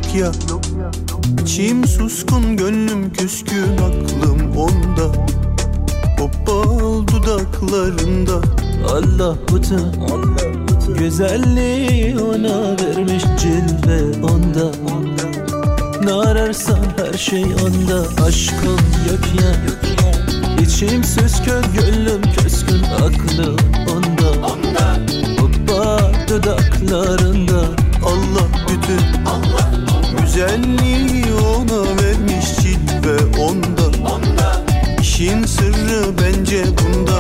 ya. İçim suskun, gönlüm küskün, aklım onda. O bal dudaklarında. Allah buta, güzelliği ona vermiş, cilve onda. Ne ararsan her şey onda. Aşkım yok ya. İçim süskün, gönlüm küskün, aklım onda. Hoppa dudaklarında. Allah bütün güzelliği ona vermiş, cilve onda. İşin sırrı bence bunda.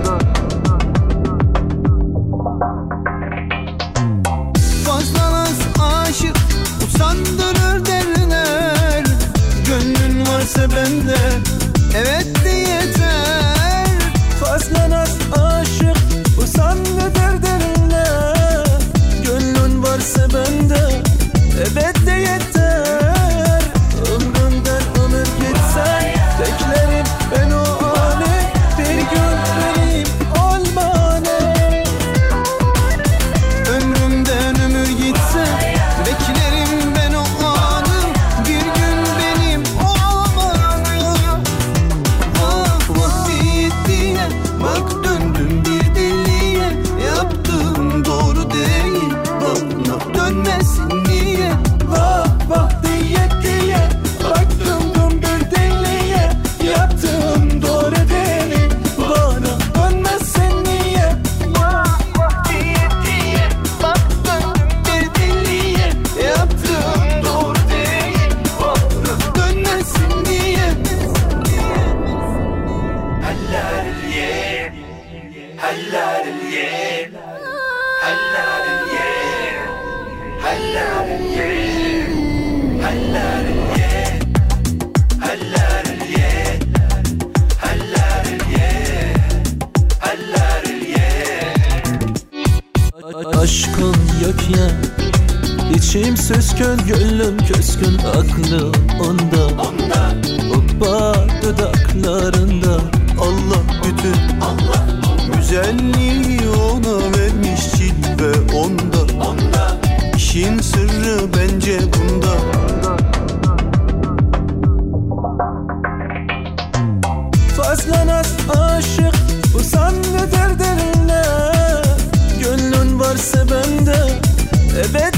Fazla naz aşık usandırır derler. Gönlün varsa bende evet de yeter. Fazla naz aşık usandırır derler. Gönlün varsa bende evet de yeter. Ömrümden ömür gitsen beklerim ben o anı. Bir gün benim olmanı. Ömrümden ömür gitse beklerim ben o anı. Bir gün benim olmanı. Vakti yettiğine bak, döndüm bir deliye. Yaptığım doğru değil, bana dönmesin niye? Vakti yettiye baktım bir deliye. Yaptığım doğru değil, bana dönmezsin niye? Vakti yettiye bak, döndüm bir deliye. Yaptığım doğru değil, bana dönmesin niye? Aşkım yok ya. İçim süskün, gönlüm küskün, aklım onda. Hoppa dudaklarında. Allah bütün güzelliği ona vermiş, cilve onda. İşin sırrı bence bunda. Fazla naz aşık usandı derlerine. Gönlün varsa bende evet